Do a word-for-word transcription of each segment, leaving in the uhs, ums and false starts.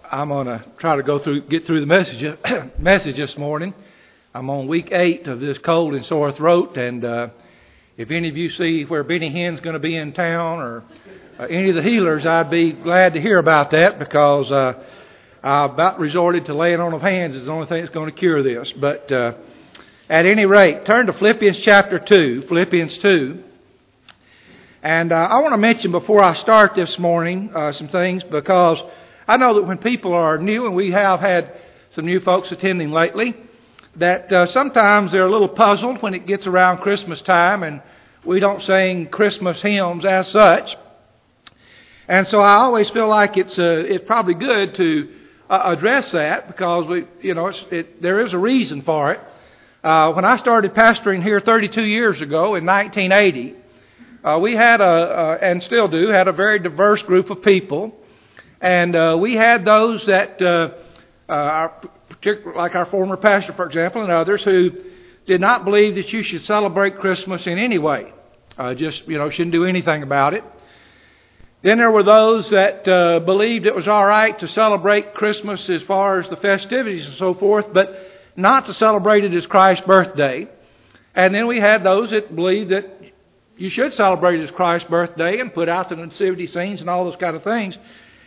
I'm going to try to go through, get through the message message this morning. I'm on week eight of this cold and sore throat, and uh, if any of you see where Benny Hinn's going to be in town or uh, any of the healers, I'd be glad to hear about that, because uh, I about resorted to laying on of hands is the only thing that's going to cure this. But uh, at any rate, turn to Philippians chapter two, Philippians two. And uh, I want to mention before I start this morning uh, some things, because I know that when people are new, and we have had some new folks attending lately, that uh, sometimes they're a little puzzled when it gets around Christmas time and we don't sing Christmas hymns as such. And so I always feel like it's uh, it's probably good to uh, address that, because we, you know, it's, it, there is a reason for it. Uh, when I started pastoring here thirty-two years ago in nineteen eighty, uh, we had a uh, and still do had a very diverse group of people. And uh, we had those that, uh, uh, our, particularly like our former pastor, for example, and others, who did not believe that you should celebrate Christmas in any way. Uh, just, you know, shouldn't do anything about it. Then there were those that uh, believed it was all right to celebrate Christmas as far as the festivities and so forth, but not to celebrate it as Christ's birthday. And then we had those that believed that you should celebrate it as Christ's birthday and put out the nativity scenes and all those kind of things.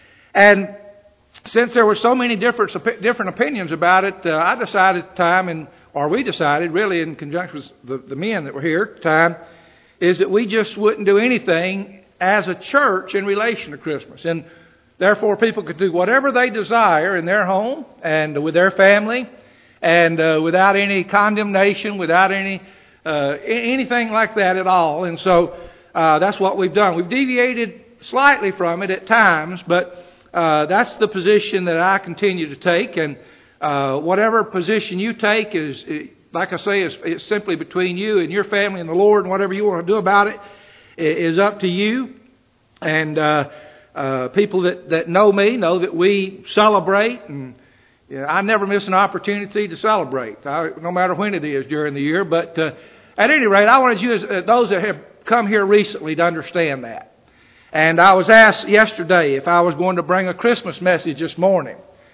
And since there were so many different different opinions about it, uh, I decided at the time, and or we decided really in conjunction with the, the men that were here at the time, is that we just wouldn't do anything as a church in relation to Christmas. And therefore people could do whatever they desire in their home and with their family, and uh, without any condemnation, without any uh, anything like that at all. And so uh, that's what we've done. We've deviated slightly from it at times, but Uh, that's the position that I continue to take, and uh, whatever position you take is, like I say, is, it's simply between you and your family and the Lord, and whatever you want to do about it is up to you. And uh, uh, people that, that know me know that we celebrate, and you know, I never miss an opportunity to celebrate, I, no matter when it is during the year. But uh, at any rate, I wanted you, as uh, those that have come here recently, to understand that. And I was asked yesterday if I was going to bring a Christmas message this morning.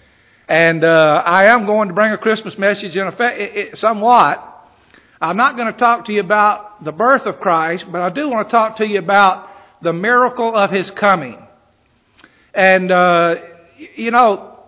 And uh, I am going to bring a Christmas message in effect, it, it, somewhat. I'm not going to talk to you about the birth of Christ, but I do want to talk to you about the miracle of His coming. And, uh, you know,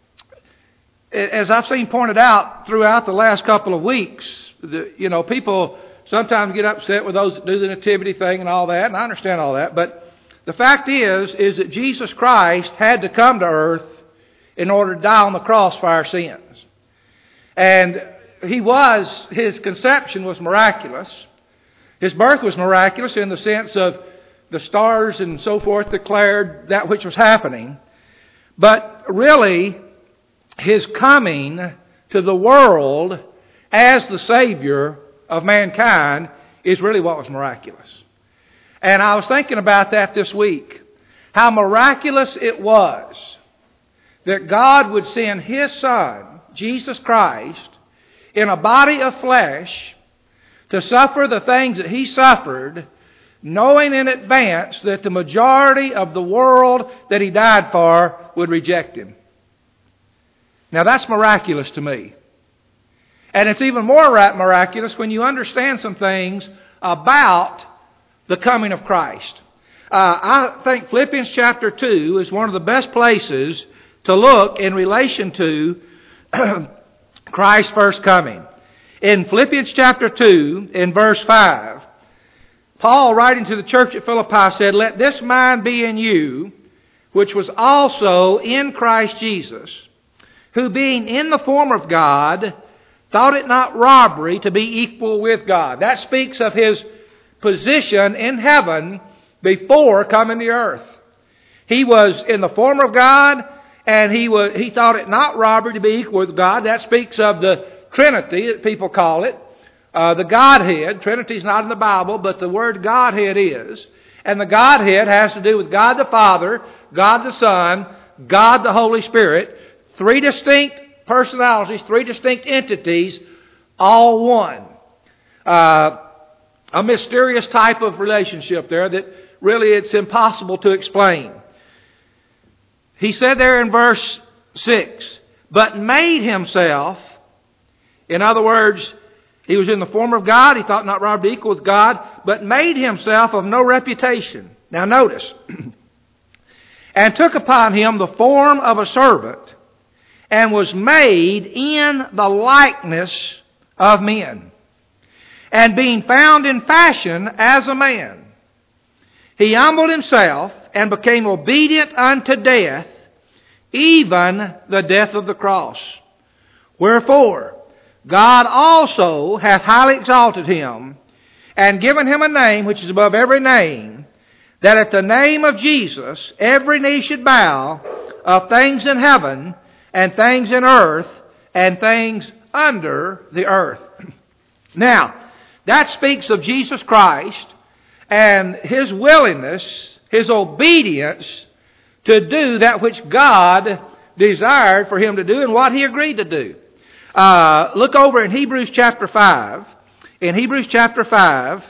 as I've seen pointed out throughout the last couple of weeks, the, you know, people sometimes get upset with those that do the nativity thing and all that, and I understand all that, but the fact is, is that Jesus Christ had to come to earth in order to die on the cross for our sins. And He was, His conception was miraculous. His birth was miraculous in the sense of the stars and so forth declared that which was happening. But really, His coming to the world as the Savior of mankind is really what was miraculous. And I was thinking about that this week. How miraculous it was that God would send His Son, Jesus Christ, in a body of flesh to suffer the things that He suffered, knowing in advance that the majority of the world that He died for would reject Him. Now that's miraculous to me. And it's even more miraculous when you understand some things about the coming of Christ. Uh, I think Philippians chapter two is one of the best places to look in relation to Christ's first coming. In Philippians chapter two, in verse five, Paul, writing to the church at Philippi, said, "Let this mind be in you, which was also in Christ Jesus, who being in the form of God, thought it not robbery to be equal with God." That speaks of His position in heaven before coming to earth. He was in the form of God, and he was he thought it not robbery to be equal with God. That speaks of the Trinity, that people call it, uh, the Godhead. Trinity is not in the Bible, but the word Godhead is. And the Godhead has to do with God the Father, God the Son, God the Holy Spirit. Three distinct personalities, three distinct entities, all one. Uh, A mysterious type of relationship there that really it's impossible to explain. He said there in verse six. But made himself, in other words, he was in the form of God. He thought not robbery equal with God, but made himself of no reputation. Now notice. And took upon him the form of a servant, and was made in the likeness of men. And being found in fashion as a man, he humbled himself and became obedient unto death, even the death of the cross. Wherefore, God also hath highly exalted him, and given him a name which is above every name, that at the name of Jesus every knee should bow, of things in heaven, and things in earth, and things under the earth. Now, that speaks of Jesus Christ and His willingness, His obedience to do that which God desired for Him to do and what He agreed to do. Uh, look over in Hebrews chapter five. In Hebrews chapter five,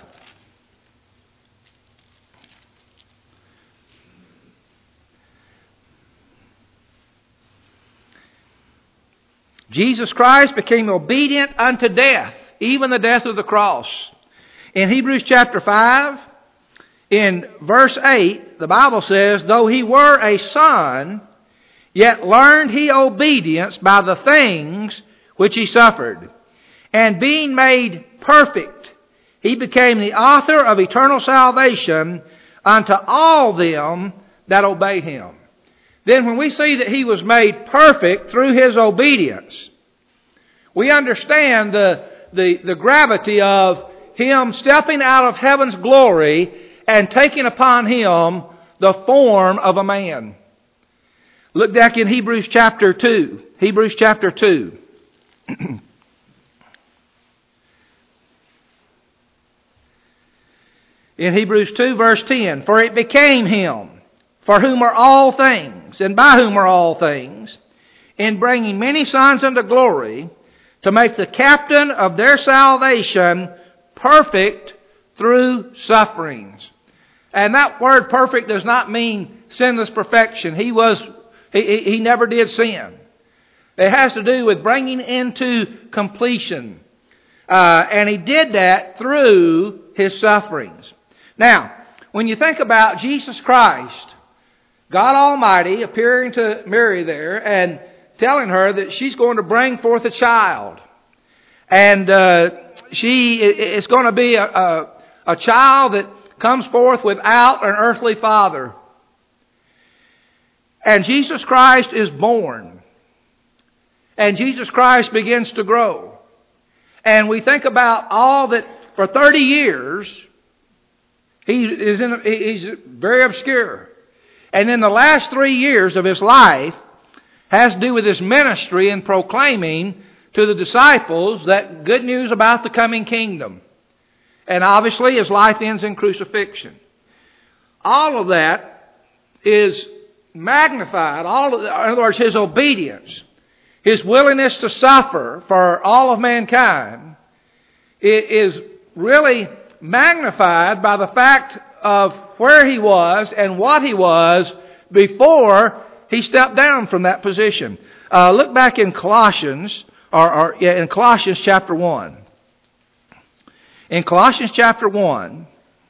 Jesus Christ became obedient unto death, even the death of the cross. In Hebrews chapter five, in verse eight, the Bible says, though he were a son, yet learned he obedience by the things which he suffered. And being made perfect, he became the author of eternal salvation unto all them that obey him. Then when we see that he was made perfect through his obedience, we understand the, the, the gravity of him stepping out of heaven's glory and taking upon him the form of a man. Look back in Hebrews chapter two. Hebrews chapter two. In Hebrews two verse ten, for it became him, for whom are all things, and by whom are all things, in bringing many sons unto glory, to make the captain of their salvation perfect through sufferings. And that word perfect does not mean sinless perfection. He was, he, he never did sin. It has to do with bringing into completion. Uh, and he did that through his sufferings. Now, when you think about Jesus Christ, God Almighty appearing to Mary there and telling her that she's going to bring forth a child. And uh, she is going to be a, a, a child that comes forth without an earthly father. And Jesus Christ is born. And Jesus Christ begins to grow. And we think about all that for thirty years, he is in, he's very obscure. And in the last three years of his life has to do with his ministry and proclaiming to the disciples that good news about the coming kingdom. And obviously his life ends in crucifixion. All of that is magnified. All of the, in other words, his obedience, his willingness to suffer for all of mankind is really magnified by the fact of where he was and what he was before he stepped down from that position. Uh, look back in Colossians, or, or yeah, in Colossians chapter one. In Colossians chapter one,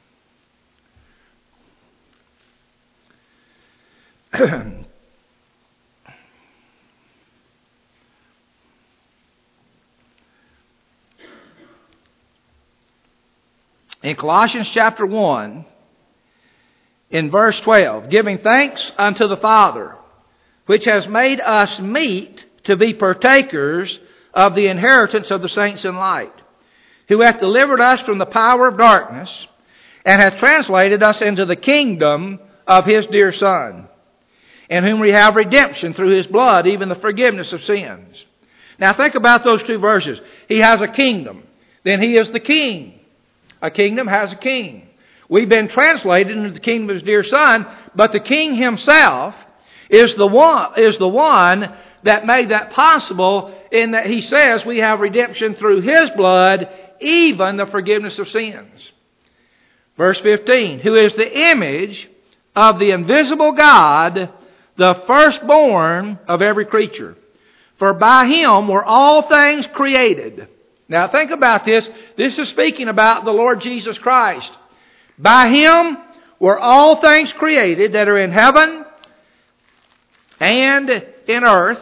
in Colossians chapter one, in verse twelve, giving thanks unto the Father, which has made us meet to be partakers of the inheritance of the saints in light, who hath delivered us from the power of darkness, and hath translated us into the kingdom of His dear Son, in whom we have redemption through His blood, even the forgiveness of sins. Now think about those two verses. He has a kingdom. Then He is the king. A kingdom has a king. We've been translated into the kingdom of His dear Son, but the King Himself is the one, is the one that made that possible, in that He says we have redemption through His blood, even the forgiveness of sins. Verse fifteen, who is the image of the invisible God, the firstborn of every creature. For by Him were all things created. Now think about this. This is speaking about the Lord Jesus Christ. By Him were all things created that are in heaven and in earth,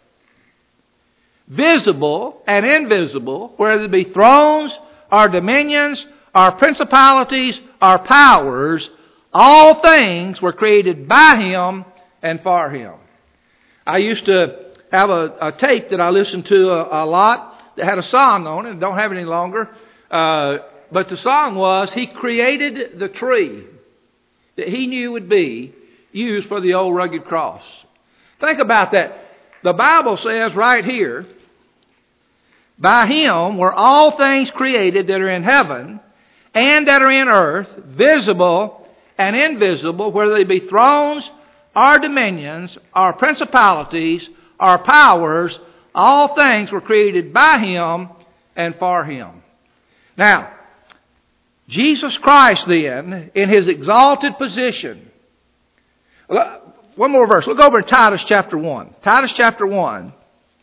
visible and invisible, whether it be thrones or dominions or principalities or powers. All things were created by Him and for Him. I used to have a, a tape that I listened to a, a lot that had a song on it. I don't have it any longer. Uh, but the song was, He created the tree that He knew would be used for the old rugged cross. Think about that. The Bible says right here, by Him were all things created that are in heaven and that are in earth, visible and invisible, whether they be thrones or dominions or principalities or powers. All things were created by Him and for Him. Now, Jesus Christ then, in His exalted position. One more verse. Look over in Titus chapter one. Titus chapter one.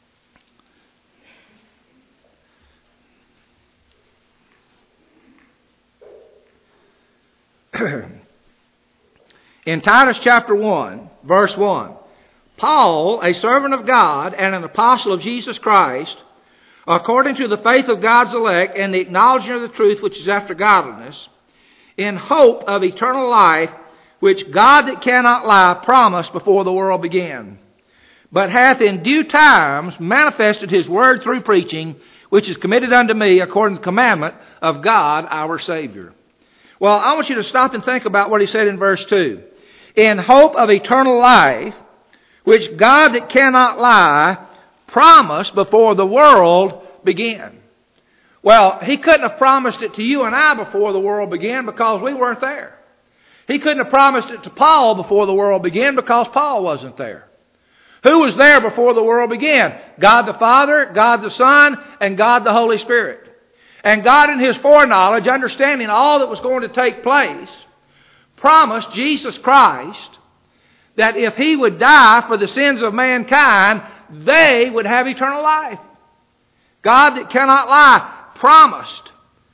In Titus chapter one, verse one. Paul, a servant of God and an apostle of Jesus Christ, according to the faith of God's elect and the acknowledgement of the truth which is after godliness, in hope of eternal life, which God that cannot lie promised before the world began, but hath in due times manifested His word through preaching, which is committed unto me according to the commandment of God our Savior. Well, I want you to stop and think about what he said in verse two. In hope of eternal life, which God that cannot lie promised before the world began. Well, He couldn't have promised it to you and I before the world began because we weren't there. He couldn't have promised it to Paul before the world began because Paul wasn't there. Who was there before the world began? God the Father, God the Son, and God the Holy Spirit. And God in His foreknowledge, understanding all that was going to take place, promised Jesus Christ that if He would die for the sins of mankind, they would have eternal life. God that cannot lie promised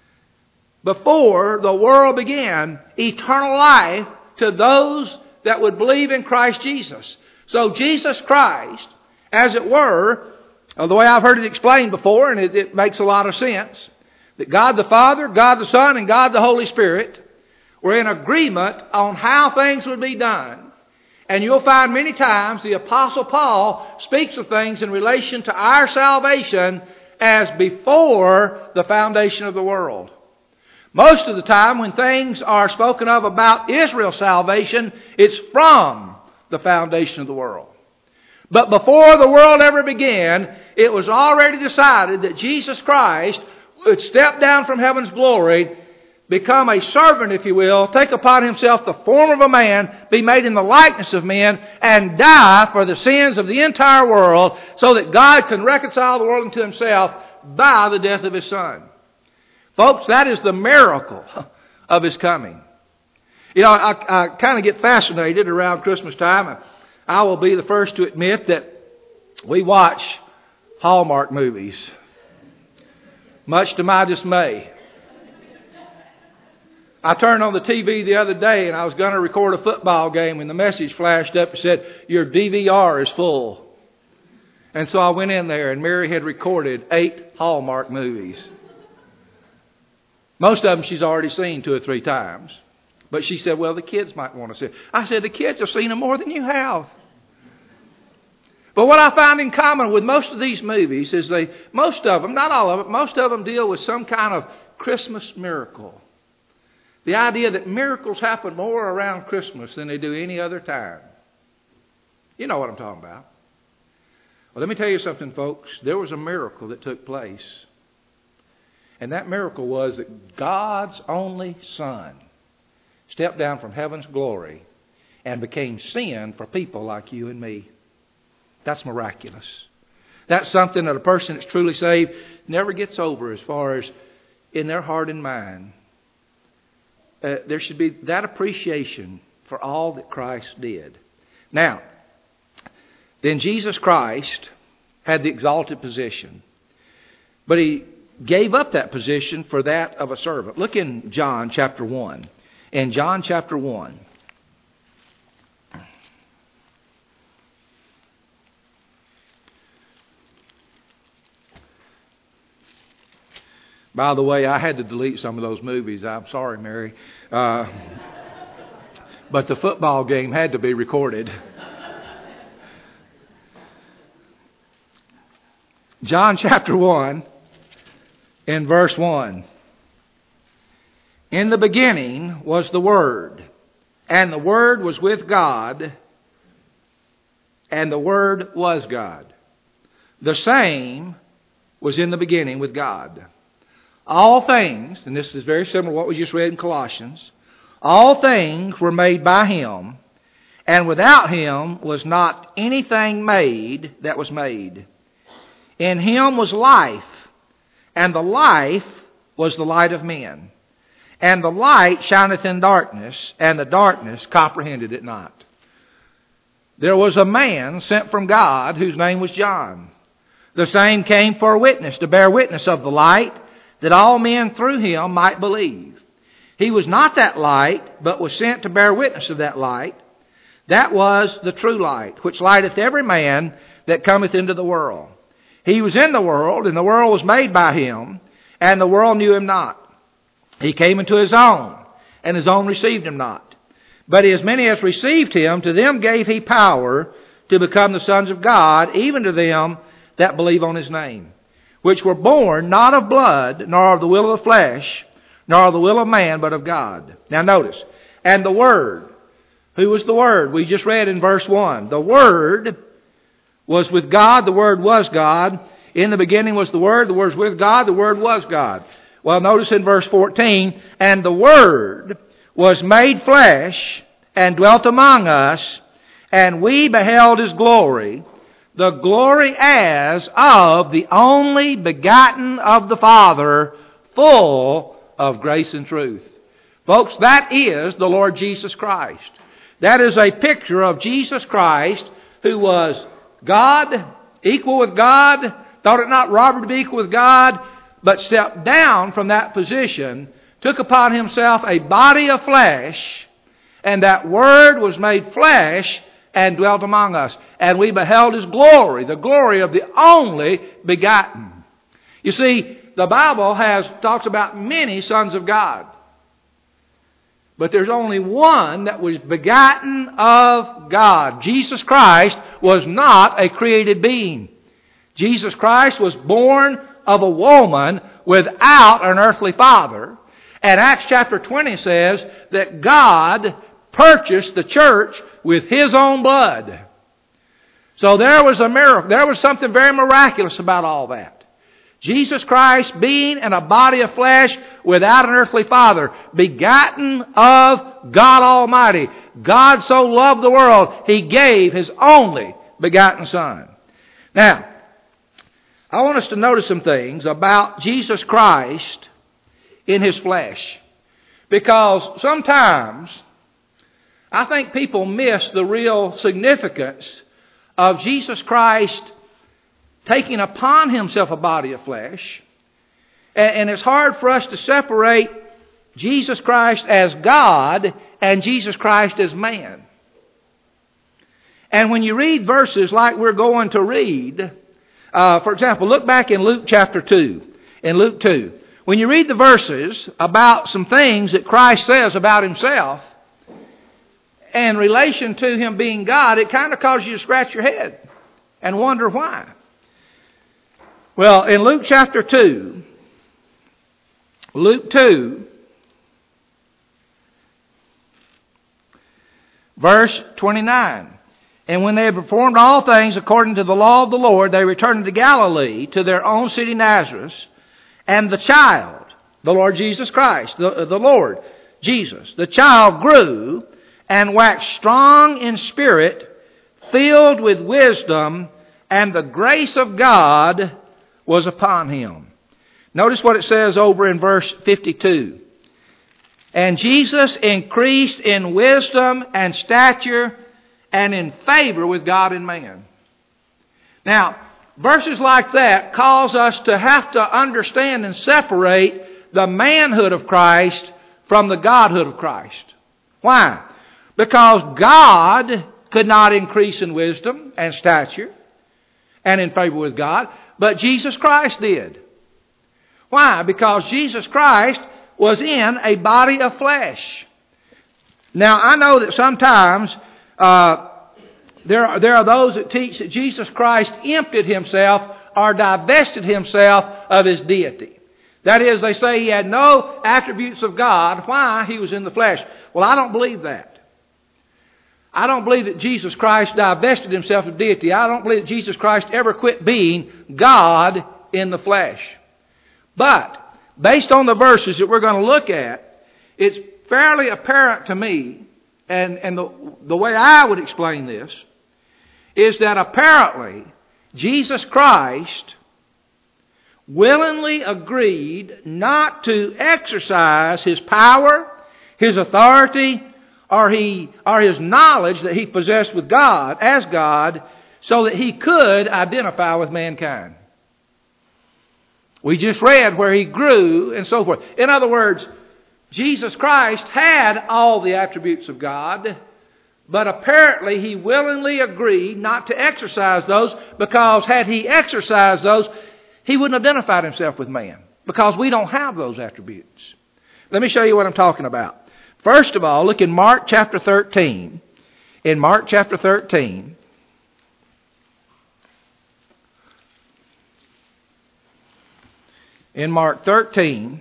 before the world began eternal life to those that would believe in Christ Jesus. So Jesus Christ, as it were, the way I've heard it explained before, and it, it makes a lot of sense, that God the Father, God the Son, and God the Holy Spirit were in agreement on how things would be done. And you'll find many times the Apostle Paul speaks of things in relation to our salvation as before the foundation of the world. Most of the time when things are spoken of about Israel's salvation, it's from the foundation of the world. But before the world ever began, it was already decided that Jesus Christ would step down from heaven's glory, become a servant, if you will, take upon Himself the form of a man, be made in the likeness of men, and die for the sins of the entire world so that God can reconcile the world unto Himself by the death of His Son. Folks, that is the miracle of His coming. You know, I, I kind of get fascinated around Christmas time. I will be the first to admit that we watch Hallmark movies, much to my dismay. I turned on the T V the other day and I was going to record a football game when the message flashed up and said, your D V R is full. And so I went in there and Mary had recorded eight Hallmark movies. Most of them she's already seen two or three times. But she said, well, the kids might want to see it. I said, the kids have seen them more than you have. But what I find in common with most of these movies is they, most of them, not all of them, most of them deal with some kind of Christmas miracle. The idea that miracles happen more around Christmas than they do any other time. You know what I'm talking about. Well, let me tell you something, folks. There was a miracle that took place. And that miracle was that God's only Son stepped down from heaven's glory and became sin for people like you and me. That's miraculous. That's something that a person that's truly saved never gets over as far as in their heart and mind. Uh, there should be that appreciation for all that Christ did. Now, Then Jesus Christ had the exalted position. But He gave up that position for that of a servant. Look in John chapter one. In John chapter one. By the way, I had to delete some of those movies. I'm sorry, Mary. Uh, but the football game had to be recorded. John chapter one, in verse one. In the beginning was the Word, and the Word was with God, and the Word was God. The same was in the beginning with God. All things, and this is very similar to what we just read in Colossians, all things were made by Him, and without Him was not anything made that was made. In Him was life, and the life was the light of men. And the light shineth in darkness, and the darkness comprehended it not. There was a man sent from God whose name was John. The same came for a witness, to bear witness of the light, that all men through him might believe. He was not that light, but was sent to bear witness of that light. That was the true light, which lighteth every man that cometh into the world. He was in the world, and the world was made by Him, and the world knew Him not. He came into His own, and His own received Him not. But as many as received Him, to them gave He power to become the sons of God, even to them that believe on His name, which were born not of blood, nor of the will of the flesh, nor of the will of man, but of God. Now notice, and the Word. Who was the Word? We just read in verse one. The Word was with God, the Word was God. In the beginning was the Word, the Word was with God, the Word was God. Well, notice in verse fourteen, and the Word was made flesh and dwelt among us, and we beheld His glory, the glory as of the only begotten of the Father, full of grace and truth. Folks, that is the Lord Jesus Christ. That is a picture of Jesus Christ, who was God, equal with God, thought it not robbery to be equal with God, but stepped down from that position, took upon Himself a body of flesh, and that Word was made flesh and dwelt among us. And we beheld His glory, the glory of the only begotten. You see, the Bible has talks about many sons of God. But there's only one that was begotten of God. Jesus Christ was not a created being. Jesus Christ was born of a woman without an earthly father. And Acts chapter twenty says that God purchased the church with His own blood. So there was a miracle. There was something very miraculous about all that. Jesus Christ being in a body of flesh without an earthly father, begotten of God Almighty. God so loved the world, He gave His only begotten Son. Now, I want us to notice some things about Jesus Christ in His flesh. Because sometimes I think people miss the real significance of Jesus Christ taking upon Himself a body of flesh. And it's hard for us to separate Jesus Christ as God and Jesus Christ as man. And when you read verses like we're going to read, uh, for example, look back in Luke chapter two. In Luke two. When you read the verses about some things that Christ says about Himself, in relation to Him being God, it kind of causes you to scratch your head and wonder why. Well, in Luke chapter two, Luke two, verse twenty-nine. And when they had performed all things according to the law of the Lord, they returned to Galilee, to their own city Nazareth. And the child, the Lord Jesus Christ, the, the Lord Jesus, the child grew and waxed strong in spirit, filled with wisdom, and the grace of God was upon Him. Notice what it says over in verse fifty-two. And Jesus increased in wisdom and stature and in favor with God and man. Now, verses like that cause us to have to understand and separate the manhood of Christ from the godhood of Christ. Why? Because God could not increase in wisdom and stature and in favor with God, but Jesus Christ did. Why? Because Jesus Christ was in a body of flesh. Now, I know that sometimes uh, there, are, there are those that teach that Jesus Christ emptied Himself or divested Himself of His deity. That is, they say He had no attributes of God. Why? He was in the flesh. Well, I don't believe that. I don't believe that Jesus Christ divested Himself of deity. I don't believe that Jesus Christ ever quit being God in the flesh. But, based on the verses that we're going to look at, it's fairly apparent to me, and, and the, the way I would explain this, is that apparently Jesus Christ willingly agreed not to exercise His power, His authority, or he or His knowledge that He possessed with God, as God, so that He could identify with mankind. We just read where He grew and so forth. In other words, Jesus Christ had all the attributes of God, but apparently He willingly agreed not to exercise those, because had He exercised those, He wouldn't have identified Himself with man, because we don't have those attributes. Let me show you what I'm talking about. First of all, look in Mark chapter thirteen. In Mark chapter thirteen, in Mark thirteen,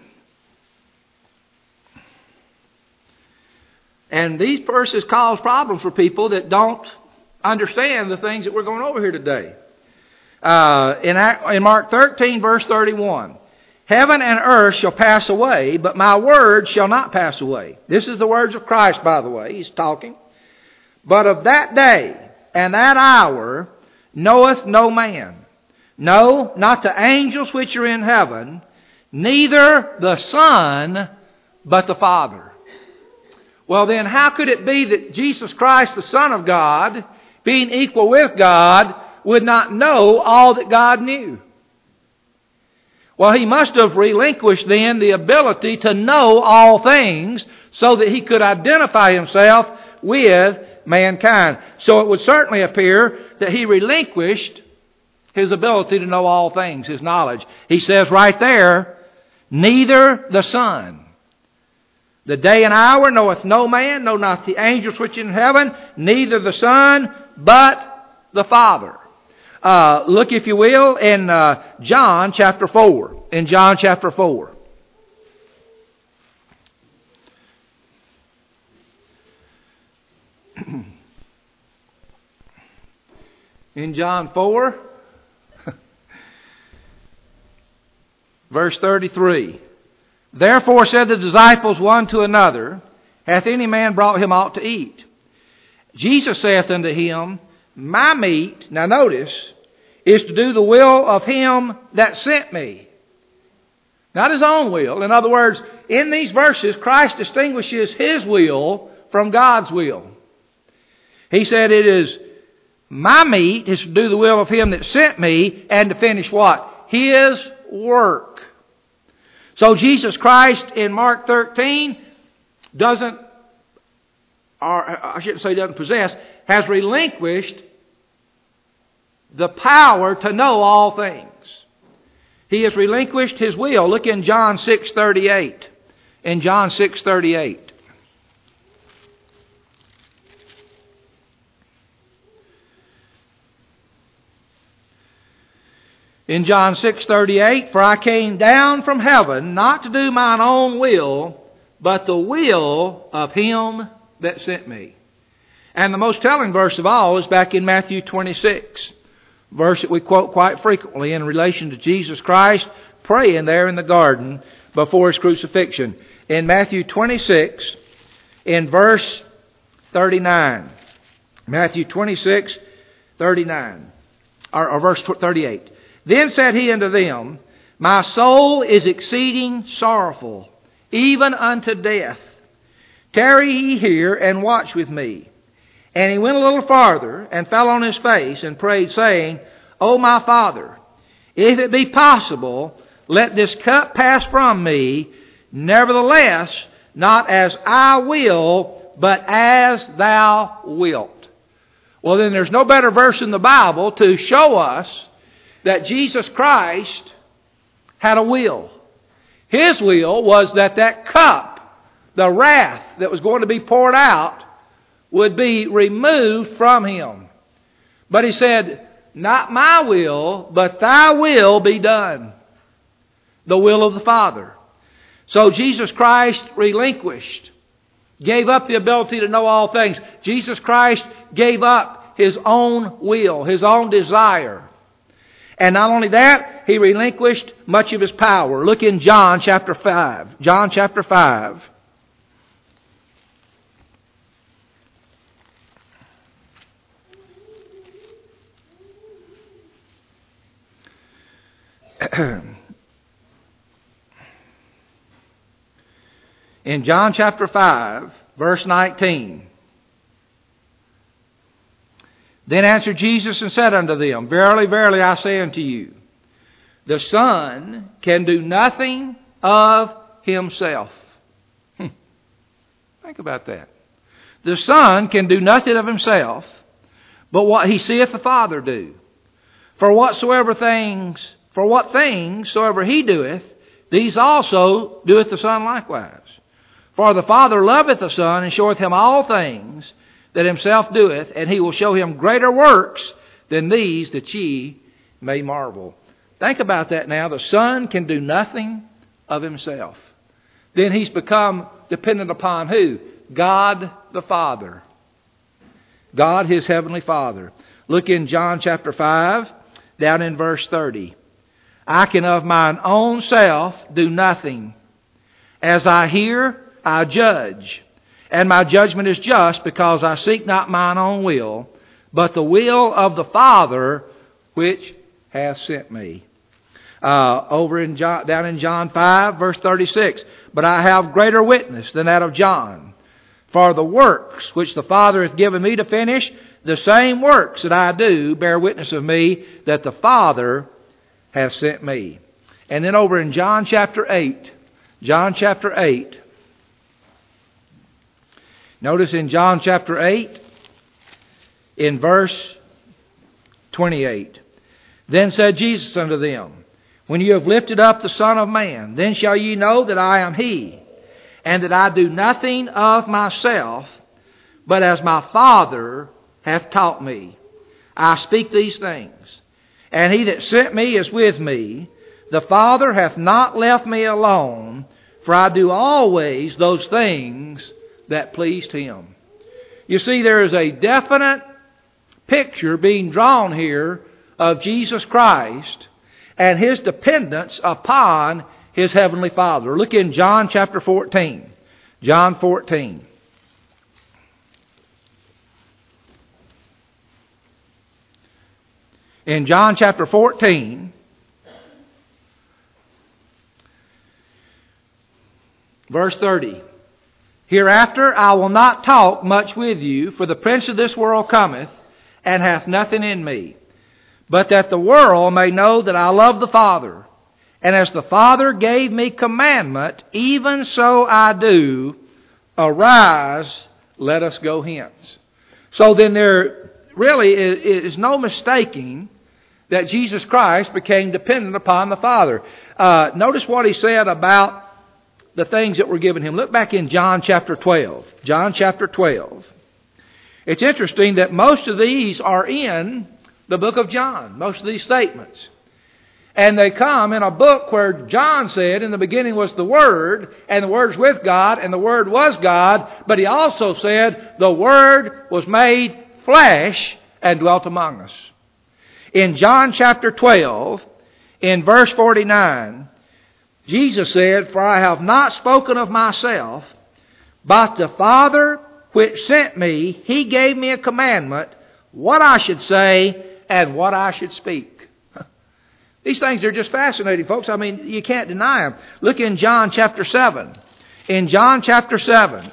and these verses cause problems for people that don't understand the things that we're going over here today. Uh, in, in Mark thirteen, verse thirty-one. Heaven and earth shall pass away, but my words shall not pass away. This is the words of Christ, by the way. He's talking. But of that day and that hour knoweth no man. No, not the angels which are in heaven, neither the Son, but the Father. Well then, how could it be that Jesus Christ, the Son of God, being equal with God, would not know all that God knew? Well, He must have relinquished then the ability to know all things so that He could identify Himself with mankind. So it would certainly appear that He relinquished His ability to know all things, His knowledge. He says right there, neither the Son. The day and hour knoweth no man, no not the angels which in heaven, neither the Son, but the Father. Uh, look, if you will, in uh, John chapter four. In John chapter four. In John four, verse thirty-three. Therefore said the disciples one to another, hath any man brought him aught to eat? Jesus saith unto him, my meat, now notice, is to do the will of Him that sent me. Not His own will. In other words, in these verses, Christ distinguishes His will from God's will. He said it is my meat is to do the will of Him that sent me and to finish what? His work. So Jesus Christ in Mark thirteen doesn't, or I shouldn't say doesn't possess, has relinquished the power to know all things. He has relinquished His will. Look in John six thirty-eight. In John six thirty-eight. In John six thirty-eight, for I came down from heaven not to do mine own will, but the will of Him that sent me. And the most telling verse of all is back in Matthew twenty-six. Verse that we quote quite frequently in relation to Jesus Christ praying there in the garden before His crucifixion. In Matthew twenty-six, in verse thirty-nine. Matthew twenty-six, thirty-nine. Or, or verse thirty-eight. Then said He unto them, my soul is exceeding sorrowful, even unto death. Tarry ye here and watch with me. And he went a little farther and fell on his face and prayed, saying, O my Father, if it be possible, let this cup pass from me. Nevertheless, not as I will, but as thou wilt. Well, then there's no better verse in the Bible to show us that Jesus Christ had a will. His will was that that cup, the wrath that was going to be poured out, would be removed from Him. But He said, not my will, but thy will be done. The will of the Father. So Jesus Christ relinquished, gave up the ability to know all things. Jesus Christ gave up His own will, His own desire. And not only that, He relinquished much of His power. Look in John chapter five. John chapter five. In John chapter five, verse nineteen. Then answered Jesus and said unto them, Verily, verily, I say unto you, the Son can do nothing of Himself. Hmm. Think about that. The Son can do nothing of Himself, but what He seeth the Father do. For whatsoever things, for what things soever He doeth, these also doeth the Son likewise. For the Father loveth the Son, and showeth Him all things that Himself doeth, and He will show Him greater works than these, that ye may marvel. Think about that now. The Son can do nothing of Himself. Then He's become dependent upon who? God the Father. God His Heavenly Father. Look in John chapter five, down in verse thirty. I can of mine own self do nothing. As I hear, I judge, and my judgment is just, because I seek not mine own will, but the will of the Father which hath sent me. Uh, over in John, down in John five, verse thirty-six. But I have greater witness than that of John. For the works which the Father hath given me to finish, the same works that I do bear witness of me, that the Father hath sent me. And then over in John chapter eight, John chapter eight. Notice in John chapter eight, in verse twenty-eight. Then said Jesus unto them, When you have lifted up the Son of Man, then shall ye know that I am He, and that I do nothing of myself, but as my Father hath taught me. I speak these things. And He that sent me is with me. The Father hath not left me alone, for I do always those things that pleased Him. You see, there is a definite picture being drawn here of Jesus Christ and His dependence upon His Heavenly Father. Look in John chapter fourteen. John fourteen. In John chapter fourteen, verse thirty. Hereafter I will not talk much with you, for the prince of this world cometh, and hath nothing in me. But that the world may know that I love the Father. And as the Father gave me commandment, even so I do. Arise, let us go hence. So then there really is no mistaking that Jesus Christ became dependent upon the Father. Uh, notice what He said about the things that were given Him. Look back in John chapter twelve. John chapter twelve. It's interesting that most of these are in the book of John. Most of these statements. And they come in a book where John said, in the beginning was the Word, and the Word's with God, and the Word was God. But he also said, the Word was made flesh and dwelt among us. In John chapter twelve, in verse forty-nine, Jesus said, For I have not spoken of myself, but the Father which sent me, He gave me a commandment, what I should say and what I should speak. These things are just fascinating, folks. I mean, you can't deny them. Look in John chapter seven. In John chapter seven,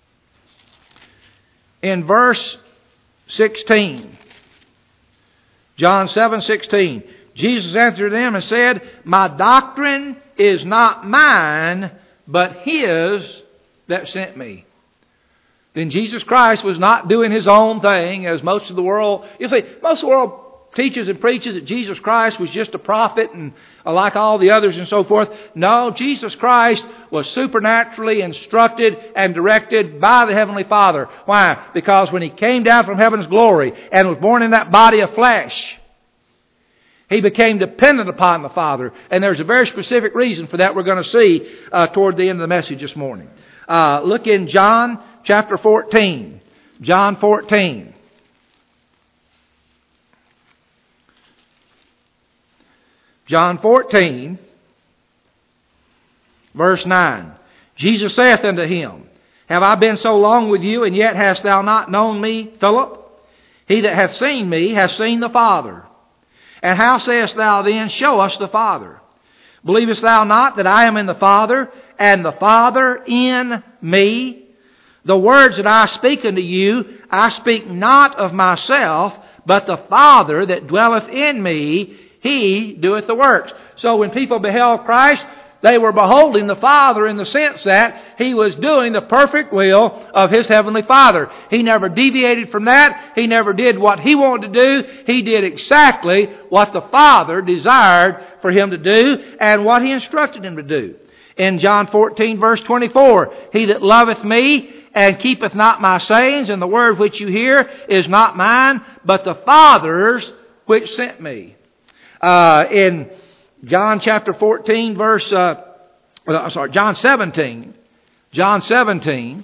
in verse sixteen. John seven sixteen. Jesus answered them and said, My doctrine is not mine, but His that sent me. Then Jesus Christ was not doing His own thing as most of the world. You see, most of the world teaches and preaches that Jesus Christ was just a prophet and like all the others and so forth. No, Jesus Christ was supernaturally instructed and directed by the Heavenly Father. Why? Because when He came down from heaven's glory and was born in that body of flesh, He became dependent upon the Father. And there's a very specific reason for that we're going to see uh, toward the end of the message this morning. Uh, look in John chapter fourteen. John fourteen. John fourteen, verse nine. Jesus saith unto him, Have I been so long with you, and yet hast thou not known me, Philip? He that hath seen me hath seen the Father. And how sayest thou then, Show us the Father? Believest thou not that I am in the Father, and the Father in me? The words that I speak unto you, I speak not of myself, but the Father that dwelleth in me, He doeth the works. So when people beheld Christ, they were beholding the Father in the sense that He was doing the perfect will of His Heavenly Father. He never deviated from that. He never did what He wanted to do. He did exactly what the Father desired for Him to do and what He instructed Him to do. In John fourteen, verse twenty-four, He that loveth me and keepeth not my sayings, and the word which you hear is not mine, but the Father's which sent me. Uh, in John chapter fourteen, verse, uh, I'm sorry, John seventeen, John seventeen,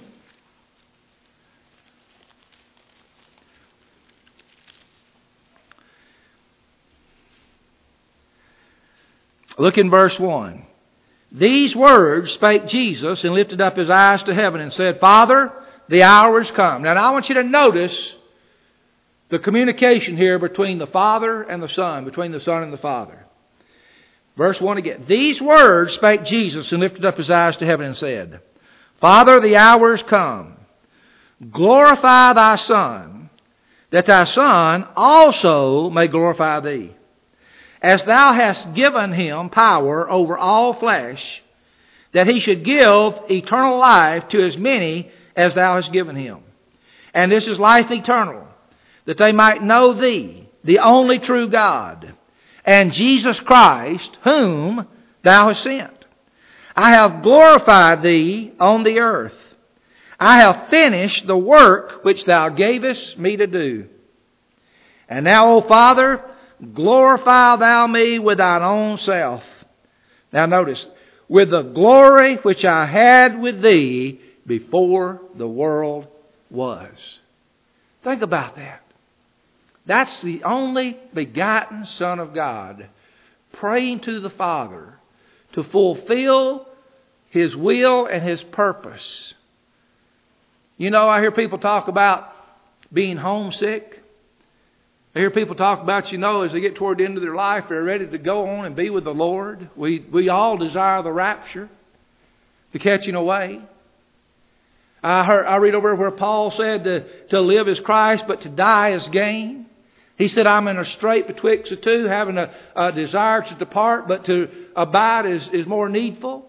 look in verse one. These words spake Jesus and lifted up His eyes to heaven and said, Father, the hour is come. Now, now I want you to notice the communication here between the Father and the Son, between the Son and the Father. Verse one again. These words spake Jesus and lifted up His eyes to heaven and said, Father, the hour is come. Glorify Thy Son, that Thy Son also may glorify Thee. As Thou hast given Him power over all flesh, that He should give eternal life to as many as Thou hast given Him. And this is life eternal, that they might know Thee, the only true God, and Jesus Christ, whom Thou hast sent. I have glorified Thee on the earth. I have finished the work which Thou gavest me to do. And now, O Father, glorify Thou me with Thine own self. Now notice, with the glory which I had with Thee before the world was. Think about that. That's the only begotten Son of God praying to the Father to fulfill His will and His purpose. You know, I hear people talk about being homesick. I hear people talk about, you know, as they get toward the end of their life, they're ready to go on and be with the Lord. We we all desire the rapture, the catching away. I heard I read over where Paul said to, to live is Christ, but to die is gain. He said, I'm in a strait betwixt the two, having a, a desire to depart, but to abide is, is more needful.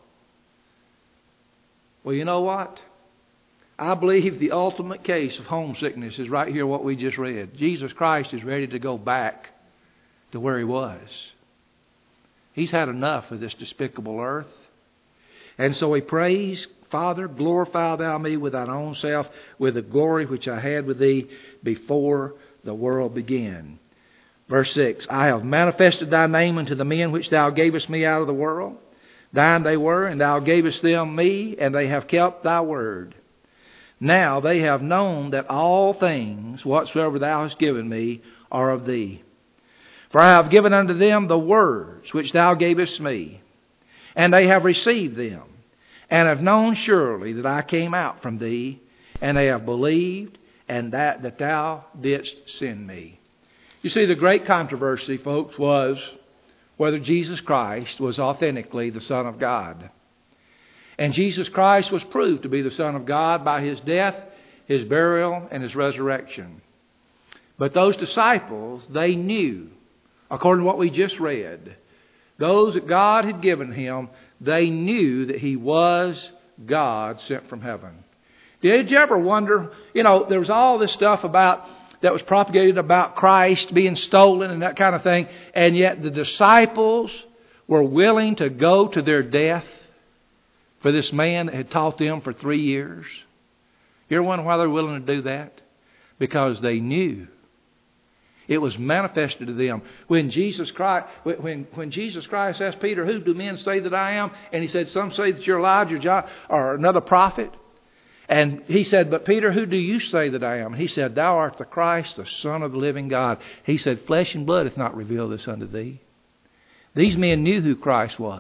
Well, you know what? I believe the ultimate case of homesickness is right here what we just read. Jesus Christ is ready to go back to where He was. He's had enough of this despicable earth. And so He prays, Father, glorify Thou me with Thine own self, with the glory which I had with Thee before the world began. Verse six, I have manifested Thy name unto the men which Thou gavest me out of the world. Thine they were, and Thou gavest them me, and they have kept Thy word. Now they have known that all things whatsoever Thou hast given me are of Thee. For I have given unto them the words which Thou gavest me, and they have received them, and have known surely that I came out from Thee, and they have believed, and that, that Thou didst send me. You see, the great controversy, folks, was whether Jesus Christ was authentically the Son of God. And Jesus Christ was proved to be the Son of God by His death, His burial, and His resurrection. But those disciples, they knew, according to what we just read, those that God had given him, they knew that he was God sent from heaven. Did you ever wonder, you know, there was all this stuff about that was propagated about Christ being stolen and that kind of thing, and yet the disciples were willing to go to their death for this man that had taught them for three years. You ever wonder why they're willing to do that? Because they knew. It was manifested to them. When Jesus Christ, when, when Jesus Christ asked Peter, "Who do men say that I am?" And he said, "Some say that you're Elijah, John, or another prophet." And he said, "But Peter, who do you say that I am?" And he said, "Thou art the Christ, the Son of the living God." He said, "Flesh and blood hath not revealed this unto thee." These men knew who Christ was.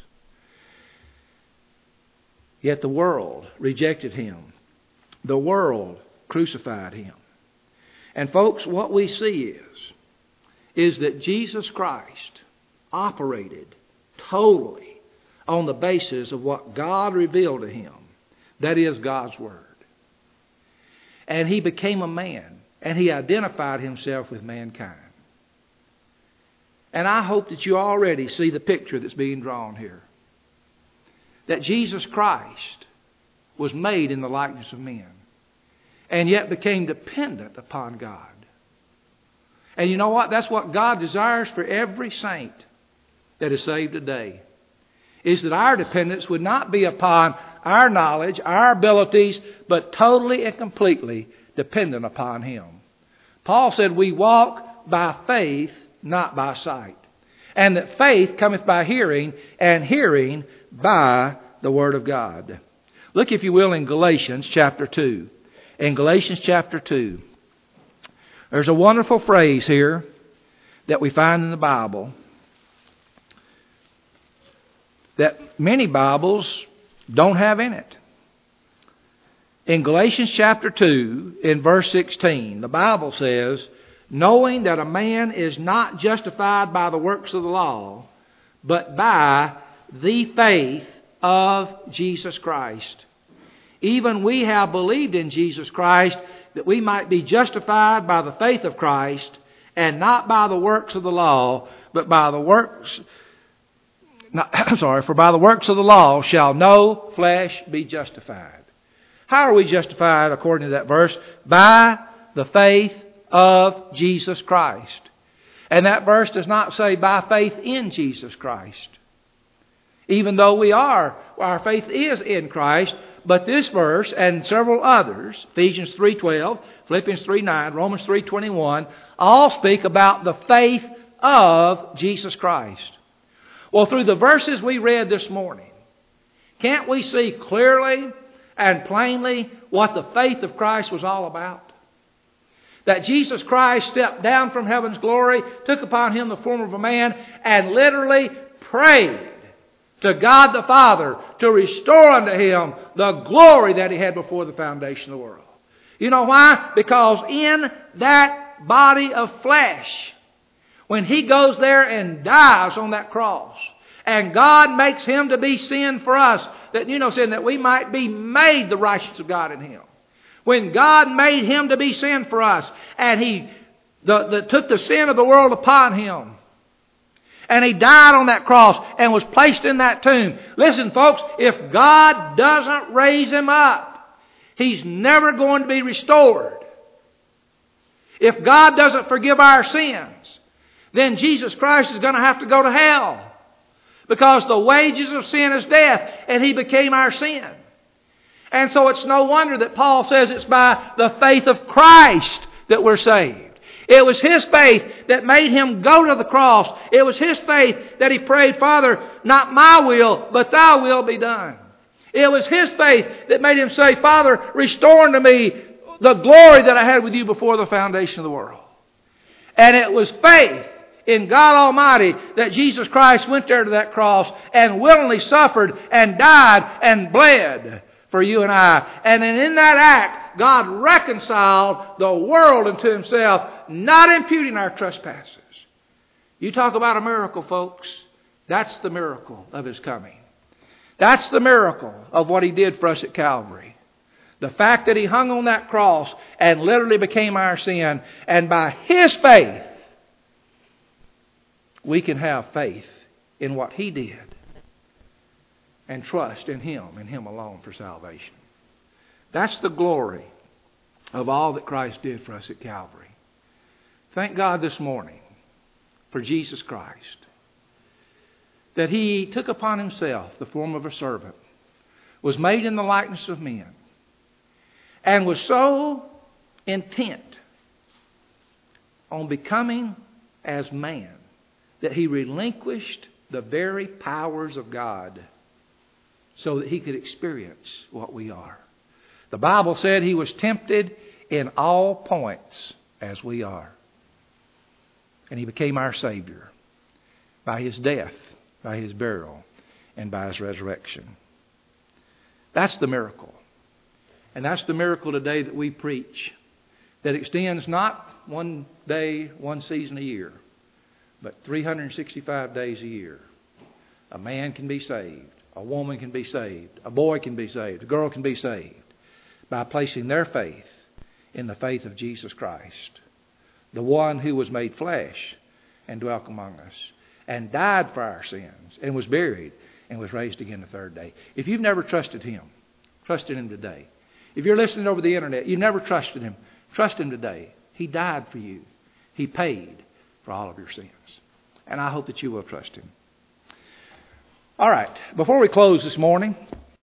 Yet the world rejected him. The world crucified him. And folks, what we see is, is that Jesus Christ operated totally on the basis of what God revealed to him. That is God's Word. And he became a man, and he identified himself with mankind. And I hope that you already see the picture that's being drawn here. That Jesus Christ was made in the likeness of men, and yet became dependent upon God. And you know what? That's what God desires for every saint that is saved today. Is that our dependence would not be upon our knowledge, our abilities, but totally and completely dependent upon Him. Paul said we walk by faith, not by sight. And that faith cometh by hearing, and hearing by the Word of God. Look, if you will, in Galatians chapter two. In Galatians chapter two, there's a wonderful phrase here that we find in the Bible that many Bibles don't have in it. In Galatians chapter two, in verse sixteen, the Bible says, "Knowing that a man is not justified by the works of the law, but by the faith of Jesus Christ. Even we have believed in Jesus Christ, that we might be justified by the faith of Christ, and not by the works of the law, but by the works, not, I'm sorry, for by the works of the law shall no flesh be justified." How are we justified according to that verse? By the faith of Jesus Christ. And that verse does not say by faith in Jesus Christ. Even though we are, our faith is in Christ. But this verse and several others, Ephesians three twelve, Philippians three nine, Romans three twenty-one, all speak about the faith of Jesus Christ. Well, through the verses we read this morning, can't we see clearly and plainly what the faith of Christ was all about? That Jesus Christ stepped down from heaven's glory, took upon Him the form of a man, and literally prayed to God the Father to restore unto Him the glory that He had before the foundation of the world. You know why? Because in that body of flesh, when He goes there and dies on that cross, and God makes Him to be sin for us, that, you know, sin that we might be made the righteousness of God in Him. When God made Him to be sin for us, and He the, the, took the sin of the world upon Him, and He died on that cross and was placed in that tomb. Listen, folks, if God doesn't raise Him up, He's never going to be restored. If God doesn't forgive our sins, then Jesus Christ is going to have to go to hell. Because the wages of sin is death, and He became our sin. And so it's no wonder that Paul says it's by the faith of Christ that we're saved. It was His faith that made Him go to the cross. It was His faith that He prayed, "Father, not my will, but Thy will be done." It was His faith that made Him say, "Father, restore unto me the glory that I had with You before the foundation of the world." And it was faith in God Almighty that Jesus Christ went there to that cross and willingly suffered and died and bled for you and I. And then in that act, God reconciled the world unto Himself, not imputing our trespasses. You talk about a miracle, folks. That's the miracle of His coming. That's the miracle of what He did for us at Calvary. The fact that He hung on that cross and literally became our sin, and by His faith, we can have faith in what He did and trust in Him and Him alone for salvation. That's the glory of all that Christ did for us at Calvary. Thank God this morning for Jesus Christ, that He took upon Himself the form of a servant, was made in the likeness of men, and was so intent on becoming as man that He relinquished the very powers of God so that He could experience what we are. The Bible said He was tempted in all points as we are. And He became our Savior by His death, by His burial, and by His resurrection. That's the miracle. And that's the miracle today that we preach, that extends not one day, one season a year, but three hundred sixty-five days a year. A man can be saved. A woman can be saved. A boy can be saved. A girl can be saved by placing their faith in the faith of Jesus Christ, the one who was made flesh and dwelt among us, and died for our sins, and was buried, and was raised again the third day. If you've never trusted Him, trust in Him today. If you're listening over the internet, you've never trusted Him, trust Him today. He died for you. He paid for all of your sins. And I hope that you will trust Him. All right, before we close this morning,